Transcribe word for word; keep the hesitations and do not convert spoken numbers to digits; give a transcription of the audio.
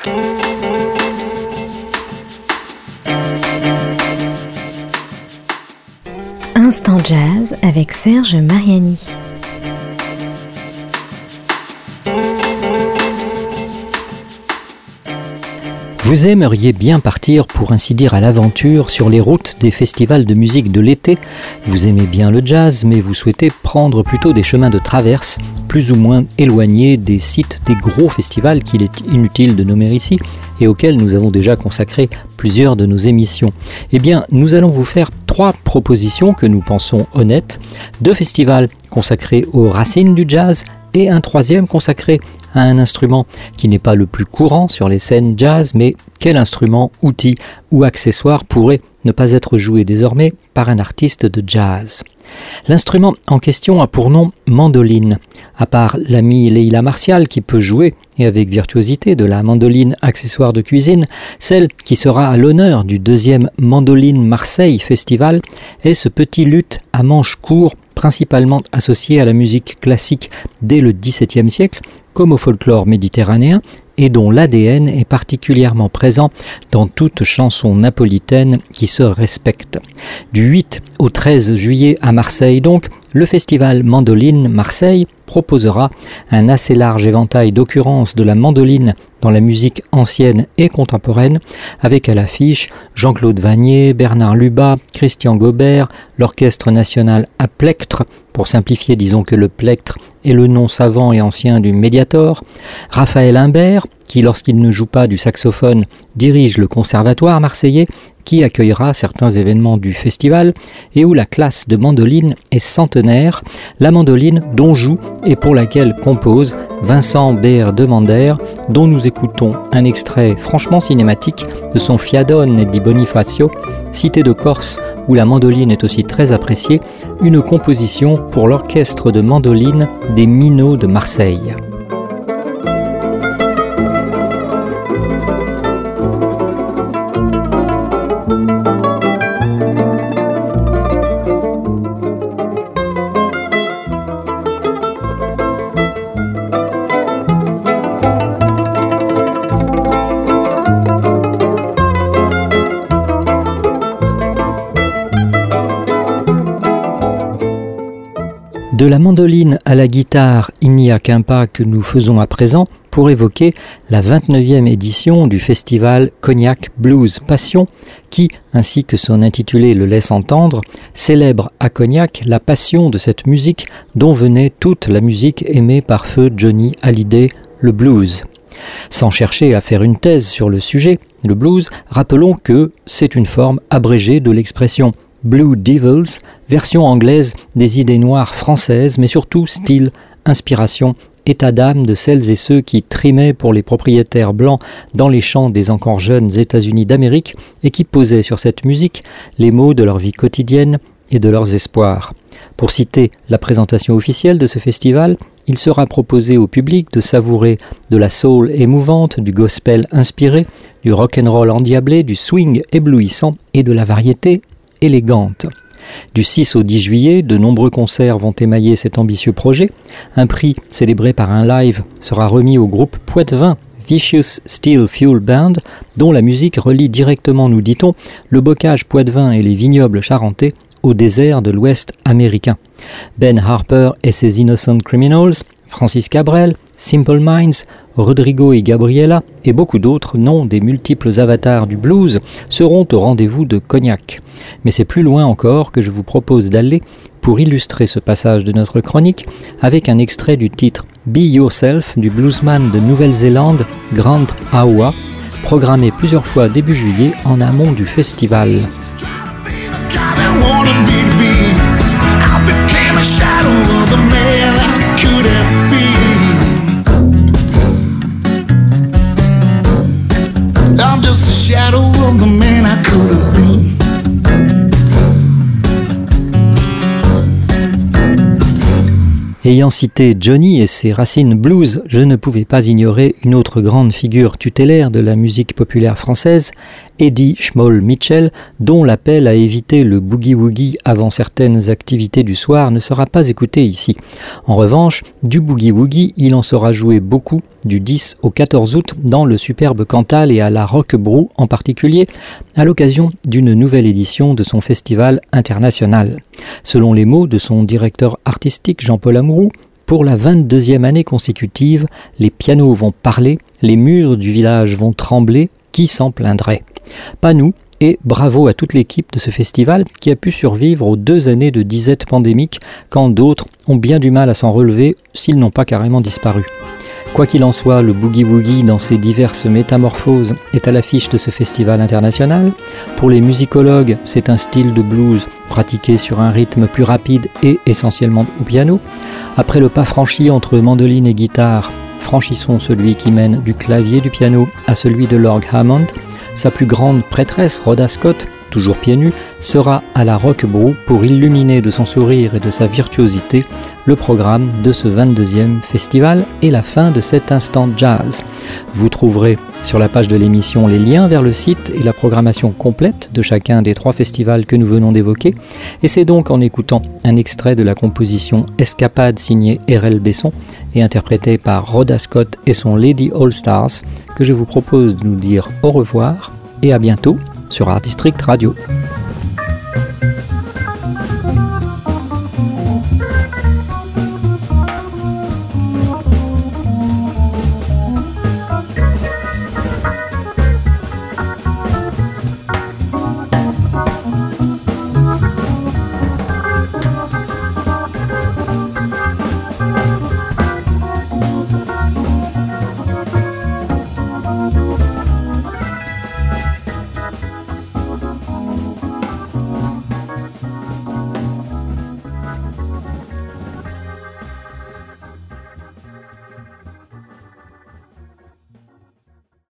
Instant Jazz avec Serge Mariani. Vous aimeriez bien partir, pour ainsi dire, à l'aventure sur les routes des festivals de musique de l'été. Vous aimez bien le jazz, mais vous souhaitez prendre plutôt des chemins de traverse, plus ou moins éloignés des sites des gros festivals qu'il est inutile de nommer ici, et auxquels nous avons déjà consacré plusieurs de nos émissions. Eh bien, nous allons vous faire trois propositions que nous pensons honnêtes, deux festivals consacrés aux racines du jazz, et un troisième consacré à un instrument qui n'est pas le plus courant sur les scènes jazz, mais quel instrument, outil ou accessoire pourrait ne pas être joué désormais par un artiste de jazz. L'instrument en question a pour nom mandoline. À part l'ami Leila Martial qui peut jouer, et avec virtuosité, de la mandoline accessoire de cuisine, celle qui sera à l'honneur du deuxième Mandoline Marseille Festival est ce petit luth à manche court, principalement associé à la musique classique dès le dix-septième siècle, comme au folklore méditerranéen, et dont l'A D N est particulièrement présent dans toute chanson napolitaine qui se respecte. Du huit au treize juillet à Marseille donc, le festival Mandoline Marseille proposera un assez large éventail d'occurrences de la mandoline dans la musique ancienne et contemporaine, avec à l'affiche Jean-Claude Vanier, Bernard Lubat, Christian Gobert, l'Orchestre National à Plectre, pour simplifier disons que le plectre est le nom savant et ancien du Mediator, Raphaël Imbert, qui lorsqu'il ne joue pas du saxophone dirige le conservatoire marseillais, qui accueillera certains événements du festival et où la classe de mandoline est centenaire, la mandoline dont joue et pour laquelle compose Vincent Behr de Mander, dont nous écoutons un extrait franchement cinématique de son Fiadone di Bonifacio, cité de Corse où la mandoline est aussi très appréciée, une composition pour l'orchestre de mandoline des Minots de Marseille. De la mandoline à la guitare, il n'y a qu'un pas que nous faisons à présent pour évoquer la vingt-neuvième édition du festival Cognac Blues Passion qui, ainsi que son intitulé le laisse entendre, célèbre à Cognac la passion de cette musique dont venait toute la musique aimée par feu Johnny Hallyday, le blues. Sans chercher à faire une thèse sur le sujet, le blues, rappelons que c'est une forme abrégée de l'expression Blue Devils, version anglaise des idées noires françaises, mais surtout style, inspiration, état d'âme de celles et ceux qui trimaient pour les propriétaires blancs dans les champs des encore jeunes États-Unis d'Amérique et qui posaient sur cette musique les mots de leur vie quotidienne et de leurs espoirs. Pour citer la présentation officielle de ce festival, il sera proposé au public de savourer de la soul émouvante, du gospel inspiré, du rock'n'roll endiablé, du swing éblouissant et de la variété élégante. Du six au dix juillet, de nombreux concerts vont émailler cet ambitieux projet. Un prix célébré par un live sera remis au groupe Poitevin Vicious Steel Fuel Band, dont la musique relie directement, nous dit-on, le bocage poitevin et les vignobles charentais au désert de l'Ouest américain. Ben Harper et ses Innocent Criminals, Francis Cabrel, Simple Minds, Rodrigo et Gabriela et beaucoup d'autres noms des multiples avatars du blues seront au rendez-vous de Cognac. Mais c'est plus loin encore que je vous propose d'aller pour illustrer ce passage de notre chronique avec un extrait du titre Be Yourself du bluesman de Nouvelle-Zélande Grant Aua, programmé plusieurs fois début juillet en amont du festival. I'm just a shadow of the man I could have been. Ayant cité Johnny et ses racines blues, je ne pouvais pas ignorer une autre grande figure tutélaire de la musique populaire française, Eddie Schmoll Mitchell, dont l'appel à éviter le boogie-woogie avant certaines activités du soir ne sera pas écouté ici. En revanche, du boogie-woogie, il en sera joué beaucoup du dix au quatorze août dans le superbe Cantal et à la Roquebrou en particulier, à l'occasion d'une nouvelle édition de son festival international. Selon les mots de son directeur artistique Jean-Paul Amouroux, pour la vingt-deuxième année consécutive, les pianos vont parler, les murs du village vont trembler, qui s'en plaindrait ? Pas nous, et bravo à toute l'équipe de ce festival qui a pu survivre aux deux années de disette pandémique quand d'autres ont bien du mal à s'en relever s'ils n'ont pas carrément disparu. Quoi qu'il en soit, le boogie-woogie dans ses diverses métamorphoses est à l'affiche de ce festival international. Pour les musicologues, c'est un style de blues pratiqué sur un rythme plus rapide et essentiellement au piano. Après le pas franchi entre mandoline et guitare, franchissons celui qui mène du clavier du piano à celui de l'orgue Hammond. Sa plus grande prêtresse, Rhoda Scott, toujours pieds nus, sera à la Roquebrou pour illuminer de son sourire et de sa virtuosité le programme de ce vingt-deuxième festival et la fin de cet instant jazz. Vous trouverez sur la page de l'émission les liens vers le site et la programmation complète de chacun des trois festivals que nous venons d'évoquer. Et c'est donc en écoutant un extrait de la composition Escapade signée R L Besson et interprétée par Rhoda Scott et son Lady All Stars que je vous propose de nous dire au revoir et à bientôt sur Art District Radio.